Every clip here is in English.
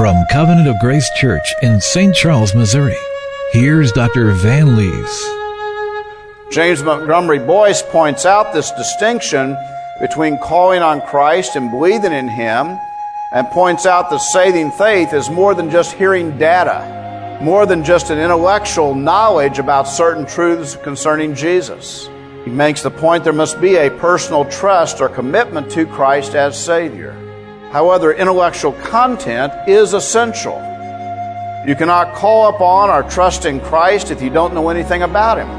From Covenant of Grace Church in St. Charles, Missouri, here's Dr. Van Lees. James Montgomery Boyce points out this distinction between calling on Christ and believing in Him, and points out that saving faith is more than just hearing data, more than just an intellectual knowledge about certain truths concerning Jesus. He makes the point there must be a personal trust or commitment to Christ as Savior. However, intellectual content is essential. You cannot call upon or trust in Christ if you don't know anything about Him.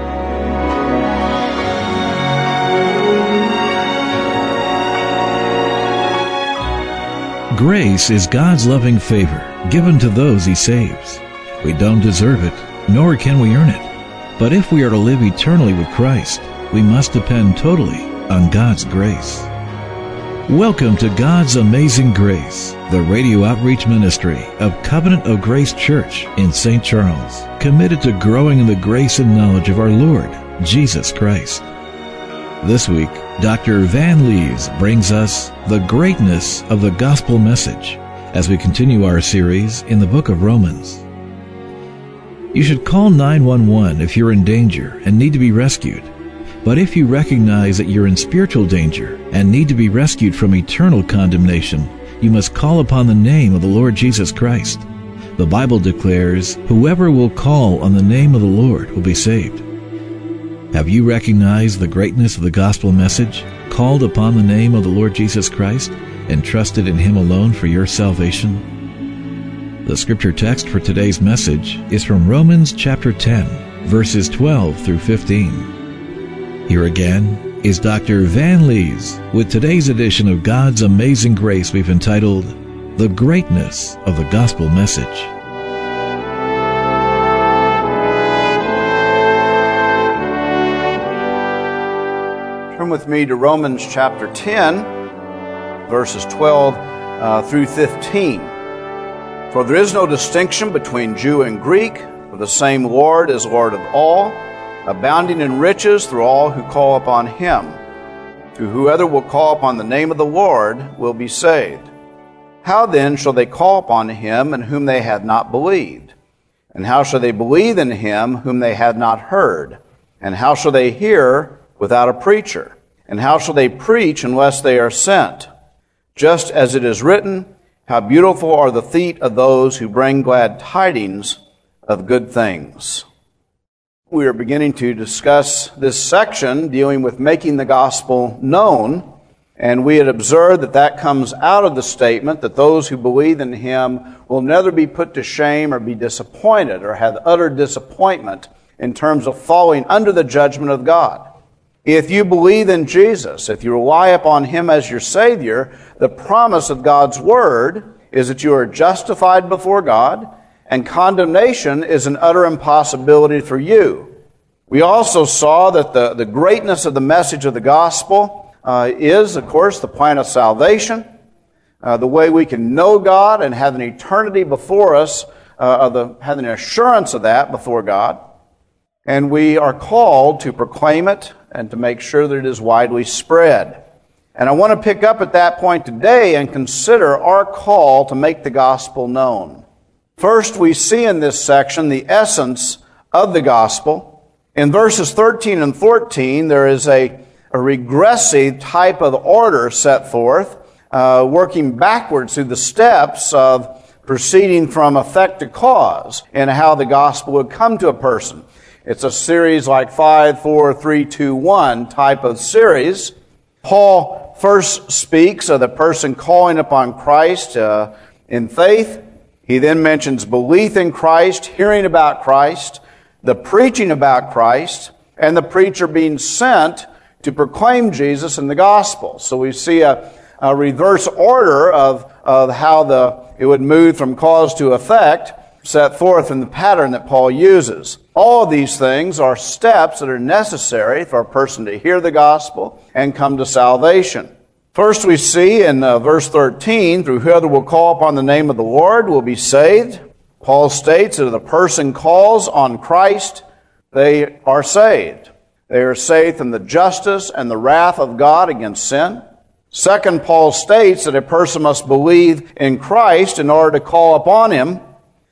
Grace is God's loving favor given to those He saves. We don't deserve it, nor can we earn it. But if we are to live eternally with Christ, we must depend totally on God's grace. Welcome to God's Amazing Grace, the radio outreach ministry of Covenant of Grace Church in St. Charles, committed to growing in the grace and knowledge of our Lord, Jesus Christ. This week, Dr. Van Lees brings us the greatness of the gospel message as we continue our series in the book of Romans. You should call 911 if you're in danger and need to be rescued. But if you recognize that you're in spiritual danger and need to be rescued from eternal condemnation, you must call upon the name of the Lord Jesus Christ. The Bible declares, "Whoever will call on the name of the Lord will be saved." Have you recognized the greatness of the gospel message, called upon the name of the Lord Jesus Christ, and trusted in Him alone for your salvation? The scripture text for today's message is from Romans chapter 10, verses 12 through 15. Here again is Dr. Van Lees with today's edition of God's Amazing Grace we've entitled, The Greatness of the Gospel Message. Turn with me to Romans chapter 10, verses 12 through 15. For there is no distinction between Jew and Greek, for the same Lord is Lord of all, abounding in riches through all who call upon Him. To whoever will call upon the name of the Lord will be saved. How then shall they call upon Him in whom they have not believed? And how shall they believe in Him whom they have not heard? And how shall they hear without a preacher? And how shall they preach unless they are sent? Just as it is written, how beautiful are the feet of those who bring glad tidings of good things. We are beginning to discuss this section dealing with making the gospel known, and we had observed that comes out of the statement that those who believe in Him will never be put to shame or be disappointed or have utter disappointment in terms of falling under the judgment of God. If you believe in Jesus, if you rely upon Him as your Savior, the promise of God's Word is that you are justified before God, and condemnation is an utter impossibility for you. We also saw that the greatness of the message of the gospel is, of course, the plan of salvation, the way we can know God and have an eternity before us, have an assurance of that before God. And we are called to proclaim it and to make sure that it is widely spread. And I want to pick up at that point today and consider our call to make the gospel known. First, we see in this section the essence of the gospel. In verses 13 and 14, there is a regressive type of order set forth, working backwards through the steps of proceeding from effect to cause and how the gospel would come to a person. It's a series like 5, 4, 3, 2, 1 type of series. Paul first speaks of the person calling upon Christ in faith. He then mentions belief in Christ, hearing about Christ, the preaching about Christ, and the preacher being sent to proclaim Jesus in the gospel. So we see a reverse order of how it would move from cause to effect, set forth in the pattern that Paul uses. All of these things are steps that are necessary for a person to hear the gospel and come to salvation. First we see in verse 13, through whoever will call upon the name of the Lord will be saved. Paul states that if a person calls on Christ, they are saved. They are saved from the justice and the wrath of God against sin. Second, Paul states that a person must believe in Christ in order to call upon him.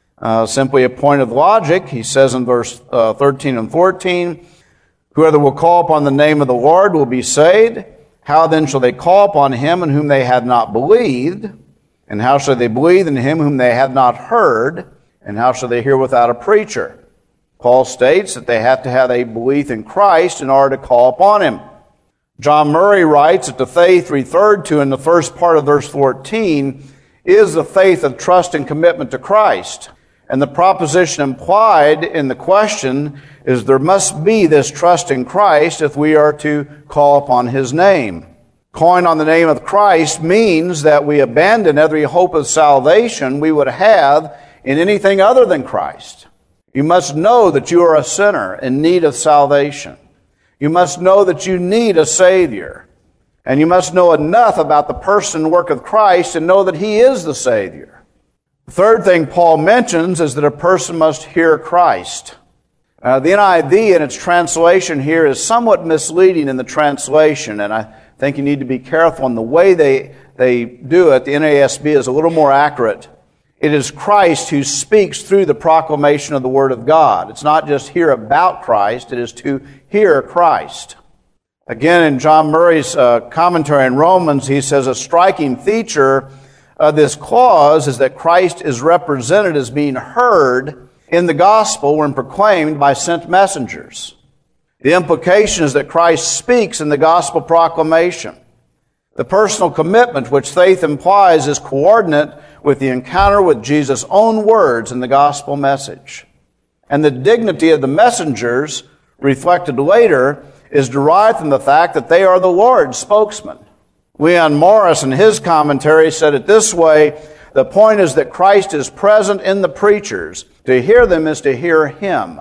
Simply a point of logic. He says in verse 13 and 14, whoever will call upon the name of the Lord will be saved. How then shall they call upon him in whom they have not believed? And how shall they believe in him whom they have not heard? And how shall they hear without a preacher? Paul states that they have to have a belief in Christ in order to call upon him. John Murray writes that the faith referred to in the first part of verse 14 is the faith of trust and commitment to Christ. And the proposition implied in the question is there must be this trust in Christ if we are to call upon his name. Calling on the name of Christ means that we abandon every hope of salvation we would have in anything other than Christ. You must know that you are a sinner in need of salvation. You must know that you need a Savior. And you must know enough about the person and work of Christ and know that he is the Savior. The third thing Paul mentions is that a person must hear Christ. The NIV in its translation here is somewhat misleading in the translation, and I think you need to be careful in the way they do it. The NASB is a little more accurate. It is Christ who speaks through the proclamation of the Word of God. It's not just hear about Christ, it is to hear Christ. Again, in John Murray's commentary in Romans, he says a striking feature of this clause is that Christ is represented as being heard in the gospel when proclaimed by sent messengers. The implication is that Christ speaks in the gospel proclamation. The personal commitment which faith implies is coordinate with the encounter with Jesus' own words in the gospel message. And the dignity of the messengers, reflected later, is derived from the fact that they are the Lord's spokesman. Leon Morris, in his commentary, said it this way: the point is that Christ is present in the preachers. To hear them is to hear him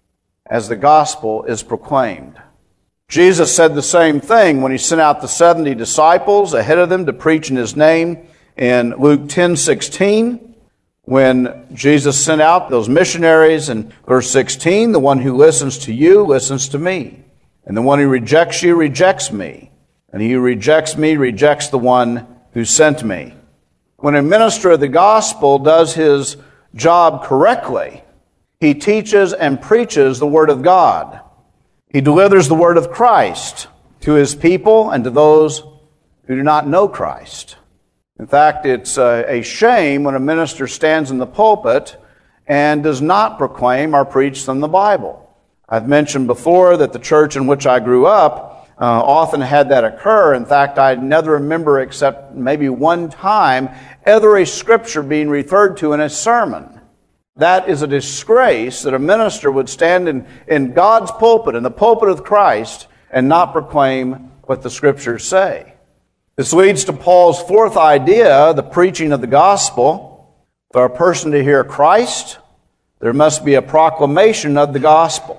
as the gospel is proclaimed. Jesus said the same thing when he sent out the 70 disciples ahead of them to preach in his name in Luke 10:16. When Jesus sent out those missionaries in verse 16, the one who listens to you listens to me. And the one who rejects you rejects me. And he who rejects me rejects the one who sent me. When a minister of the gospel does his job correctly, he teaches and preaches the word of God. He delivers the word of Christ to his people and to those who do not know Christ. In fact, it's a shame when a minister stands in the pulpit and does not proclaim or preach from the Bible. I've mentioned before that the church in which I grew up often had that occur. In fact, I never remember except maybe one time ever a scripture being referred to in a sermon. That is a disgrace that a minister would stand in God's pulpit, in the pulpit of Christ, and not proclaim what the scriptures say. This leads to Paul's fourth idea, the preaching of the gospel. For a person to hear Christ, there must be a proclamation of the gospel.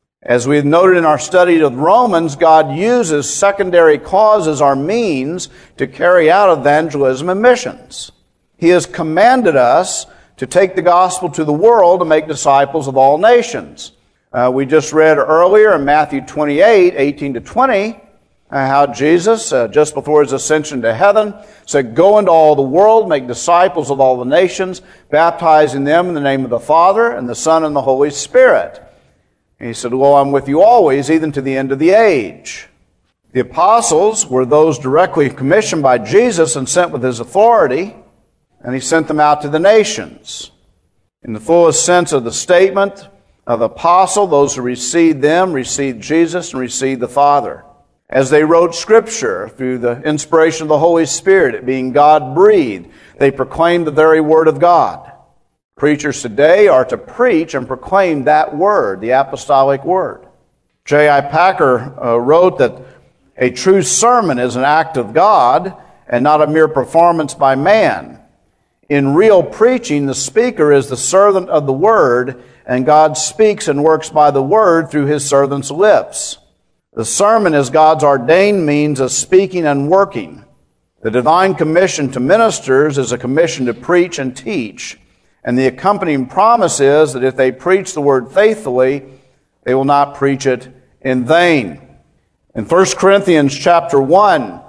As we've noted in our study of Romans, God uses secondary causes or means to carry out evangelism and missions. He has commanded us to take the gospel to the world and make disciples of all nations. We just read earlier in Matthew 28, 18 to 20, how Jesus, just before his ascension to heaven, said, "Go into all the world, make disciples of all the nations, baptizing them in the name of the Father and the Son and the Holy Spirit." And he said, "Lo, I'm with you always, even to the end of the age." The apostles were those directly commissioned by Jesus and sent with his authority, and he sent them out to the nations. In the fullest sense of the statement of apostle, those who received them received Jesus and received the Father. As they wrote Scripture through the inspiration of the Holy Spirit, it being God-breathed, they proclaimed the very Word of God. Preachers today are to preach and proclaim that Word, the apostolic Word. J.I. Packer wrote that a true sermon is an act of God and not a mere performance by man. In real preaching, the speaker is the servant of the Word, and God speaks and works by the Word through his servant's lips. The sermon is God's ordained means of speaking and working. The divine commission to ministers is a commission to preach and teach, and the accompanying promise is that if they preach the Word faithfully, they will not preach it in vain. In 1 Corinthians chapter 1,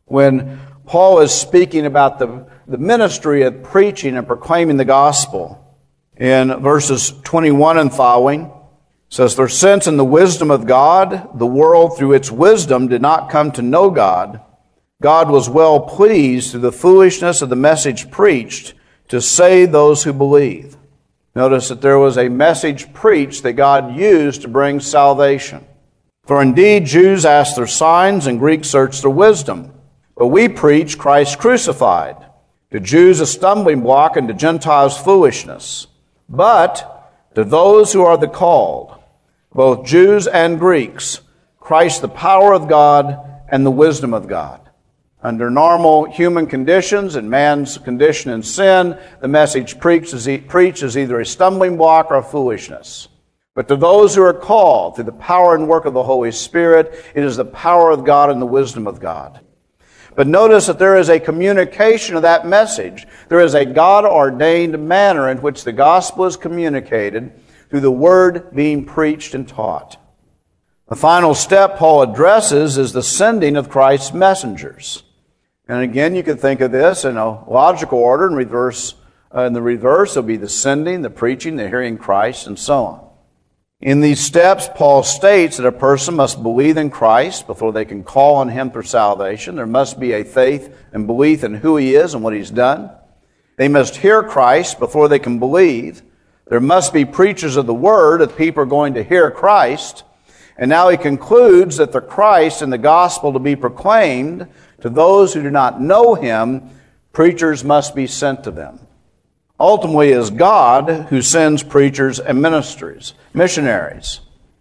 when Paul is speaking about the ministry of preaching and proclaiming the gospel. In verses 21 and following, it says, "For since in the wisdom of God, the world through its wisdom did not come to know God, God was well pleased through the foolishness of the message preached to save those who believe." Notice that there was a message preached that God used to bring salvation. "For indeed Jews ask their signs and Greeks search their wisdom. But we preach Christ crucified, to Jews a stumbling block and to Gentiles foolishness. But to those who are the called, both Jews and Greeks, Christ the power of God and the wisdom of God." Under normal human conditions and man's condition in sin, the message preached is either a stumbling block or a foolishness. But to those who are called through the power and work of the Holy Spirit, it is the power of God and the wisdom of God. But notice that there is a communication of that message. There is a God-ordained manner in which the gospel is communicated through the word being preached and taught. The final step Paul addresses is the sending of Christ's messengers. And again, you can think of this in a logical order. In the reverse, will be the sending, the preaching, the hearing Christ, and so on. In these steps, Paul states that a person must believe in Christ before they can call on Him for salvation. There must be a faith and belief in who He is and what He's done. They must hear Christ before they can believe. There must be preachers of the Word if people are going to hear Christ. And now he concludes that the Christ and the gospel to be proclaimed to those who do not know Him, preachers must be sent to them. Ultimately, it is God who sends preachers and missionaries.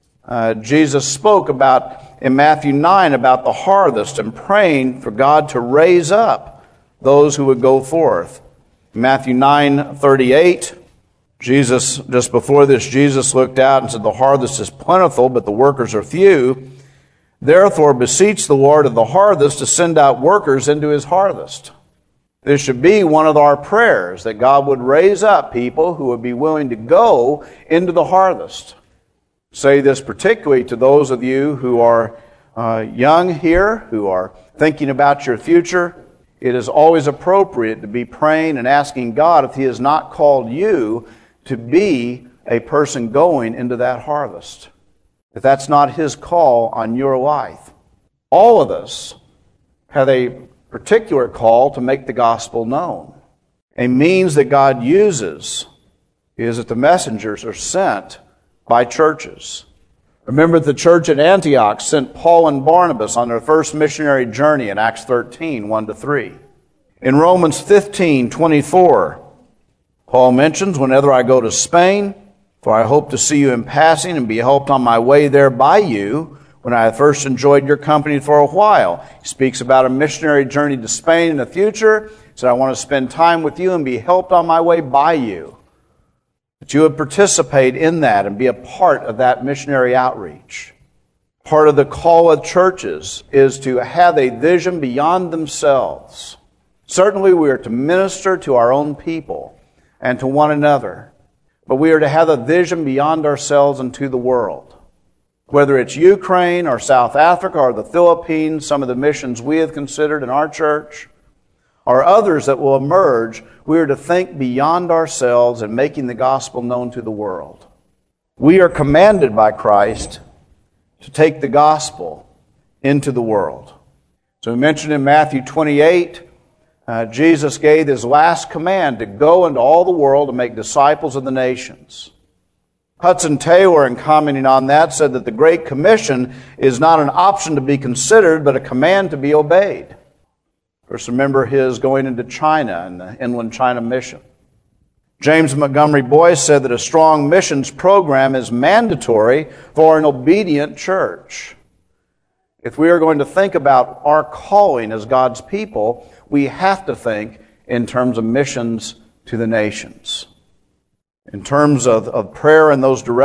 Jesus spoke about, in Matthew 9, about the harvest and praying for God to raise up those who would go forth. In Matthew 9:38, just before this, Jesus looked out and said, "The harvest is plentiful, but the workers are few. Therefore, beseech the Lord of the harvest to send out workers into His harvest." This should be one of our prayers, that God would raise up people who would be willing to go into the harvest. Say this particularly to those of you who are young here, who are thinking about your future. It is always appropriate to be praying and asking God if He has not called you to be a person going into that harvest. If that's not His call on your life. All of us have a particular call to make the gospel known. A means that God uses is that the messengers are sent by churches. Remember, the church at Antioch sent Paul and Barnabas on their first missionary journey in Acts 13, 1-3. In Romans 15:24, Paul mentions, "Whenever I go to Spain, for I hope to see you in passing and be helped on my way there by you, when I have first enjoyed your company for a while." He speaks about a missionary journey to Spain in the future. He said, "I want to spend time with you and be helped on my way by you." That you would participate in that and be a part of that missionary outreach. Part of the call of churches is to have a vision beyond themselves. Certainly we are to minister to our own people and to one another, but we are to have a vision beyond ourselves and to the world. Whether it's Ukraine or South Africa or the Philippines, some of the missions we have considered in our church, or others that will emerge, we are to think beyond ourselves and making the gospel known to the world. We are commanded by Christ to take the gospel into the world. So we mentioned in Matthew 28, Jesus gave His last command to go into all the world and make disciples of the nations. Hudson Taylor, in commenting on that, said that the Great Commission is not an option to be considered, but a command to be obeyed. Of course, remember his going into China and the Inland China Mission. James Montgomery Boyce said that a strong missions program is mandatory for an obedient church. If we are going to think about our calling as God's people, we have to think in terms of missions to the nations. In terms of prayer in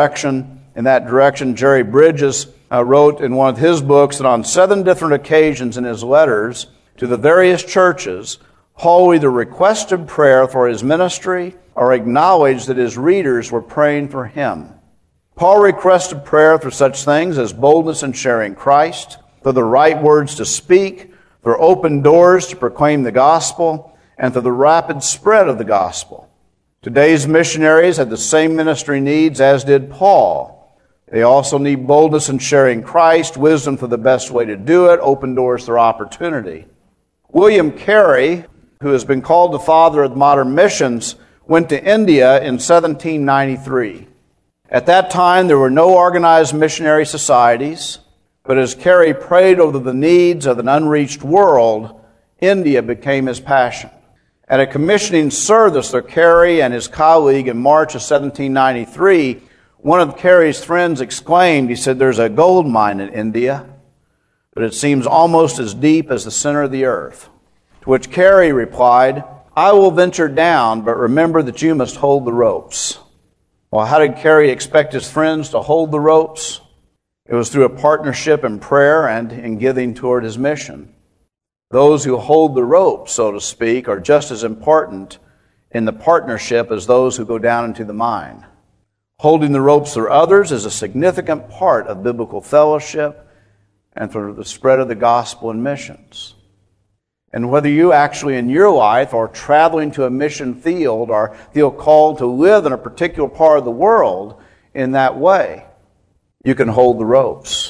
that direction, Jerry Bridges wrote in one of his books that on 7 different occasions in his letters to the various churches, Paul either requested prayer for his ministry or acknowledged that his readers were praying for him. Paul requested prayer for such things as boldness in sharing Christ, for the right words to speak, for open doors to proclaim the gospel, and for the rapid spread of the gospel. Today's missionaries have the same ministry needs as did Paul. They also need boldness in sharing Christ, wisdom for the best way to do it, open doors through opportunity. William Carey, who has been called the father of modern missions, went to India in 1793. At that time, there were no organized missionary societies, but as Carey prayed over the needs of an unreached world, India became his passion. At a commissioning service for Carey and his colleague in March of 1793, one of Carey's friends exclaimed, he said, "There's a gold mine in India, but it seems almost as deep as the center of the earth." To which Carey replied, "I will venture down, but remember that you must hold the ropes." Well, how did Carey expect his friends to hold the ropes? It was through a partnership in prayer and in giving toward his mission. Those who hold the ropes, so to speak, are just as important in the partnership as those who go down into the mine. Holding the ropes for others is a significant part of biblical fellowship and for the spread of the gospel and missions. And whether you actually in your life are traveling to a mission field or feel called to live in a particular part of the world in that way, you can hold the ropes.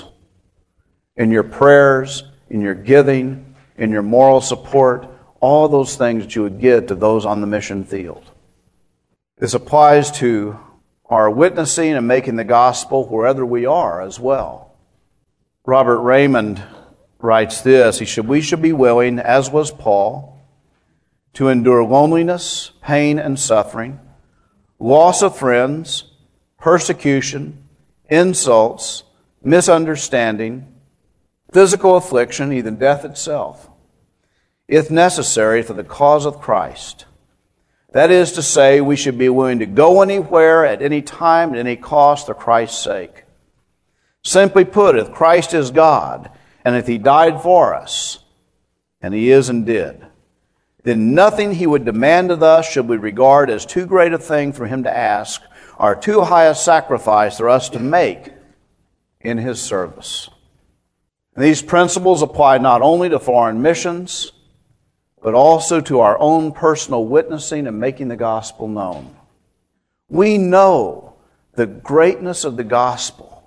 In your prayers, in your giving, in your moral support, all those things that you would give to those on the mission field. This applies to our witnessing and making the gospel wherever we are as well. Robert Raymond writes this, he said, "We should be willing, as was Paul, to endure loneliness, pain, and suffering, loss of friends, persecution, insults, misunderstanding, physical affliction, even death itself, if necessary for the cause of Christ. That is to say, we should be willing to go anywhere, at any time, at any cost, for Christ's sake. Simply put, if Christ is God, and if He died for us, and He is and did, then nothing He would demand of us should we regard as too great a thing for Him to ask, or too high a sacrifice for us to make in His service." And these principles apply not only to foreign missions, but also to our own personal witnessing and making the gospel known. We know the greatness of the gospel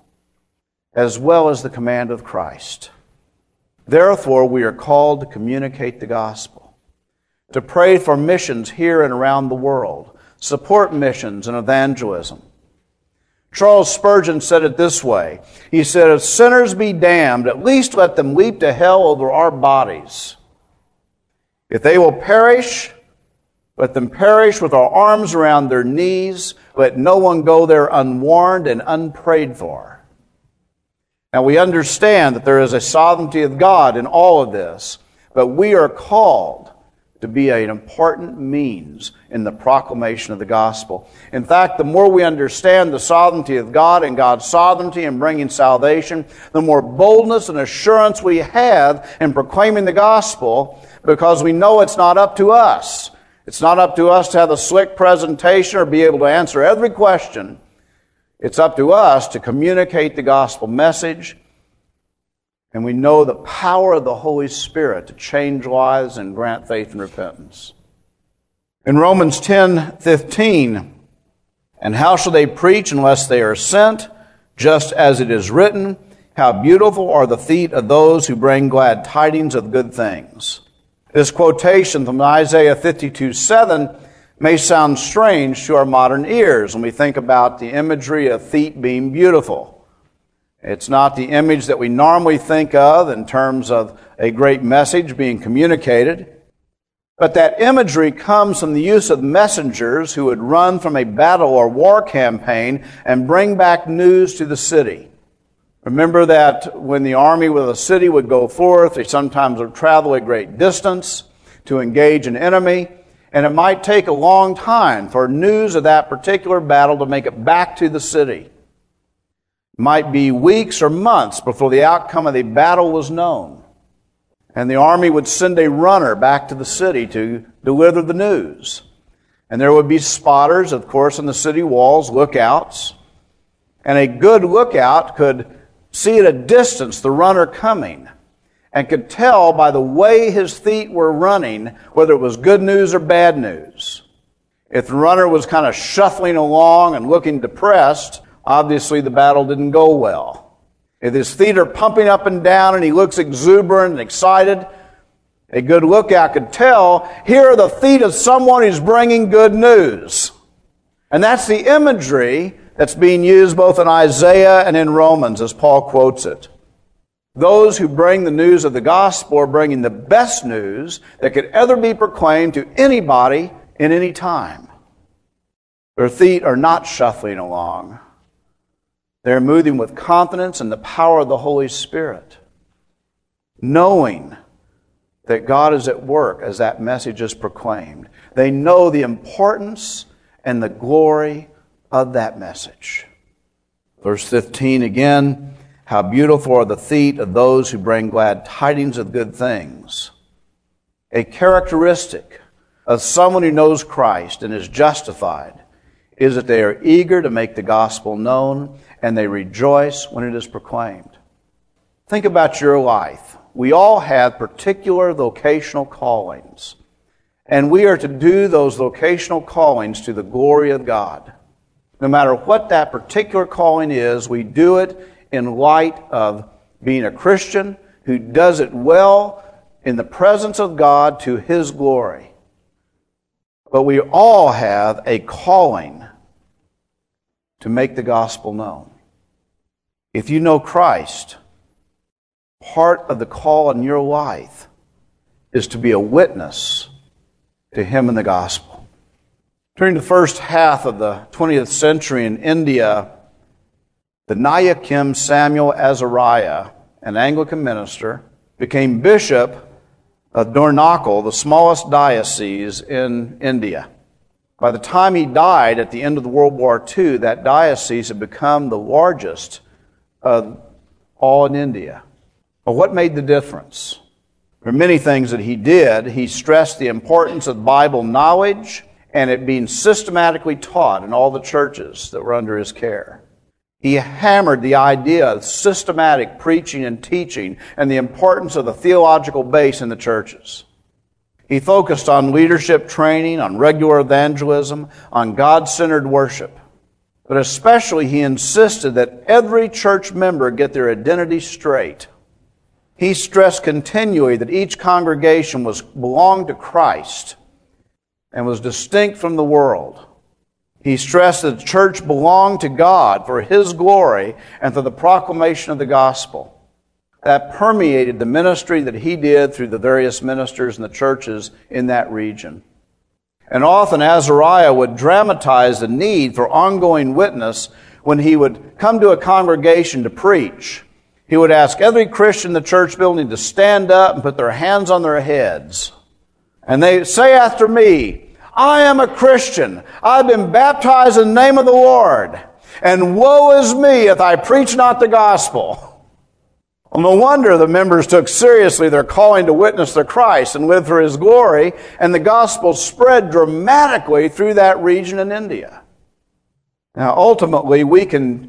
as well as the command of Christ. Therefore, we are called to communicate the gospel, to pray for missions here and around the world, support missions and evangelism. Charles Spurgeon said it this way. He said, "If sinners be damned, at least let them leap to hell over our bodies. If they will perish, let them perish with our arms around their knees. Let no one go there unwarned and unprayed for." Now we understand that there is a sovereignty of God in all of this, but we are called to be an important means in the proclamation of the gospel. In fact, the more we understand the sovereignty of God and God's sovereignty in bringing salvation, the more boldness and assurance we have in proclaiming the gospel, because we know it's not up to us. It's not up to us to have a slick presentation or be able to answer every question. It's up to us to communicate the gospel message, and we know the power of the Holy Spirit to change lives and grant faith and repentance. In Romans 10:15, "And how shall they preach unless they are sent? Just as it is written, how beautiful are the feet of those who bring glad tidings of good things." This quotation from Isaiah 52:7 may sound strange to our modern ears when we think about the imagery of feet being beautiful. It's not the image that we normally think of in terms of a great message being communicated. But that imagery comes from the use of messengers who would run from a battle or war campaign and bring back news to the city. Remember that when the army with a city would go forth, they sometimes would travel a great distance to engage an enemy, and it might take a long time for news of that particular battle to make it back to the city. It might be weeks or months before the outcome of the battle was known. And the army would send a runner back to the city to deliver the news. And there would be spotters, of course, on the city walls, lookouts. And a good lookout could see at a distance the runner coming. and could tell by the way his feet were running whether it was good news or bad news. If the runner was kind of shuffling along and looking depressed, obviously the battle didn't go well. If his feet are pumping up and down and he looks exuberant and excited, a good lookout could tell, here are the feet of someone who's bringing good news. And that's the imagery that's being used both in Isaiah and in Romans as Paul quotes it. Those who bring the news of the gospel are bringing the best news that could ever be proclaimed to anybody in any time. Their feet are not shuffling along. They're moving with confidence in the power of the Holy Spirit, knowing that God is at work as that message is proclaimed. They know the importance and the glory of that message. Verse 15 again, how beautiful are the feet of those who bring glad tidings of good things. A characteristic of someone who knows Christ and is justified is that they are eager to make the gospel known and they rejoice when it is proclaimed. Think about your life. We all have particular vocational callings, and we are to do those vocational callings to the glory of God. No matter what that particular calling is, we do it in light of being a Christian who does it well in the presence of God to His glory. But we all have a calling to make the gospel known. If you know Christ, part of the call in your life is to be a witness to Him in the gospel. During the first half of the 20th century in India, the Nayakim Samuel Azariah, an Anglican minister, became bishop of Dornakal, the smallest diocese in India. By the time he died at the end of World War II, that diocese had become the largest of all in India. But what made the difference? There are many things that he did. He stressed the importance of Bible knowledge and it being systematically taught in all the churches that were under his care. He hammered the idea of systematic preaching and teaching and the importance of the theological base in the churches. He focused on leadership training, on regular evangelism, on God-centered worship. But especially he insisted that every church member get their identity straight. He stressed continually that each congregation belonged to Christ and was distinct from the world. He stressed that the church belonged to God for His glory and for the proclamation of the gospel. That permeated the ministry that he did through the various ministers in the churches in that region. And often Azariah would dramatize the need for ongoing witness when he would come to a congregation to preach. He would ask every Christian in the church building to stand up and put their hands on their heads. And they say after me, I am a Christian. I've been baptized in the name of the Lord. And woe is me if I preach not the gospel. Well, no wonder the members took seriously their calling to witness to Christ and live for His glory, and the gospel spread dramatically through that region in India. Now, ultimately, we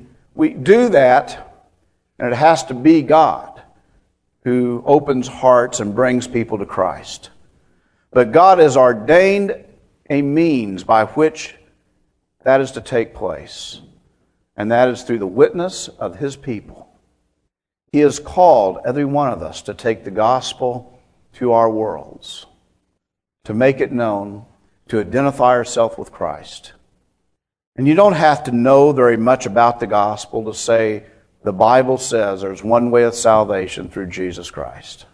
do that, and it has to be God who opens hearts and brings people to Christ. But God has ordained a means by which that is to take place, and that is through the witness of His people. He has called every one of us to take the gospel to our worlds, to make it known, to identify ourselves with Christ. And you don't have to know very much about the gospel to say the Bible says there's one way of salvation through Jesus Christ.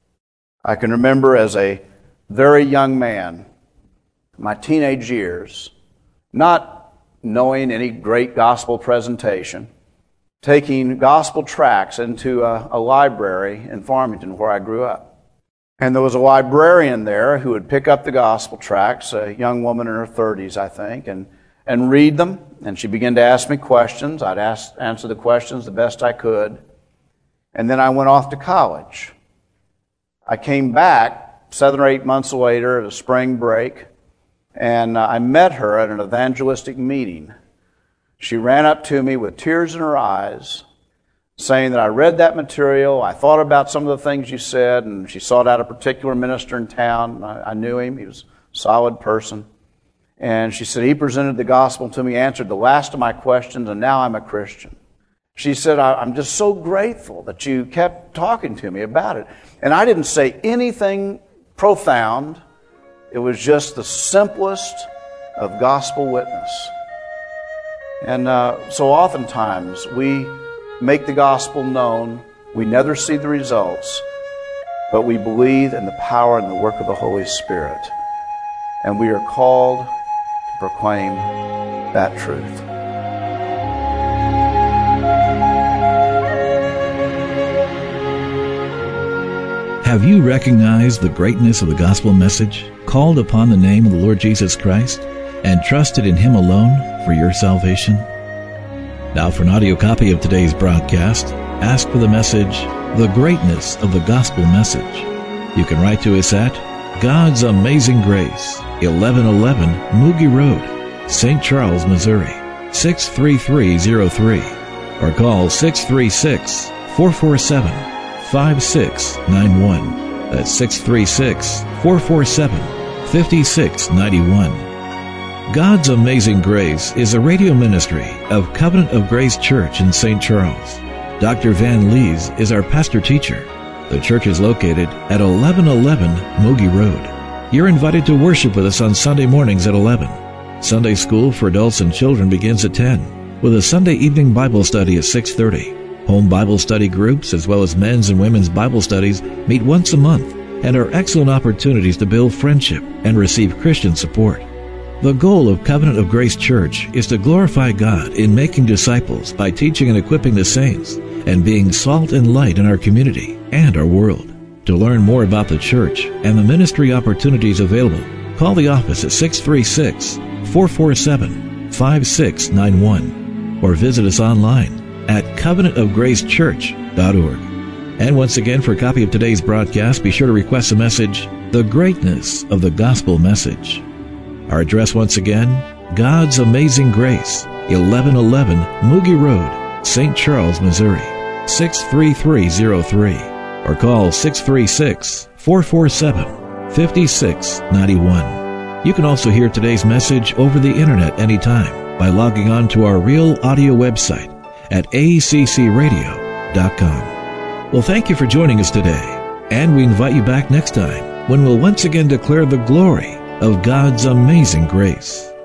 I can remember as a very young man, my teenage years, not knowing any great gospel presentation, taking gospel tracts into a library in Farmington where I grew up. And there was a librarian there who would pick up the gospel tracts, a young woman in her 30s, I think, and read them. And she began to ask me questions. I'd answer the questions the best I could. And then I went off to college. I came back 7 or 8 months later at a spring break, and I met her at an evangelistic meeting. She ran up to me with tears in her eyes, saying that I read that material, I thought about some of the things you said, and she sought out a particular minister in town. I knew him. He was a solid person. And she said, he presented the gospel to me, answered the last of my questions, and now I'm a Christian. She said, I'm just so grateful that you kept talking to me about it. And I didn't say anything profound. It was just the simplest of gospel witness. And so oftentimes we make the gospel known. We never see the results, but we believe in the power and the work of the Holy Spirit. And we are called to proclaim that truth. Have you recognized the greatness of the gospel message, called upon the name of the Lord Jesus Christ, and trusted in Him alone for your salvation? Now for an audio copy of today's broadcast, ask for the message, The Greatness of the Gospel Message. You can write to us at God's Amazing Grace, 1111 Moogie Road, St. Charles, Missouri, 63303, or call 636-447-5691. That's 636-447-5691. God's Amazing Grace is a radio ministry of Covenant of Grace Church in St. Charles. Dr. Van Lees is our pastor-teacher. The church is located at 1111 Moogie Road. You're invited to worship with us on Sunday mornings at 11. Sunday school for adults and children begins at 10, with a Sunday evening Bible study at 6:30. Home Bible study groups, as well as men's and women's Bible studies, meet once a month and are excellent opportunities to build friendship and receive Christian support. The goal of Covenant of Grace Church is to glorify God in making disciples by teaching and equipping the saints and being salt and light in our community and our world. To learn more about the church and the ministry opportunities available, call the office at 636-447-5691 or visit us online at covenantofgracechurch.org. And once again, for a copy of today's broadcast, be sure to request the message, The Greatness of the Gospel Message. Our address once again, God's Amazing Grace, 1111 Moogie Road, St. Charles, Missouri, 63303, or call 636-447-5691. You can also hear today's message over the internet anytime by logging on to our Real Audio website at ACCradio.com. Well, thank you for joining us today, and we invite you back next time when we'll once again declare the glory of God's amazing grace.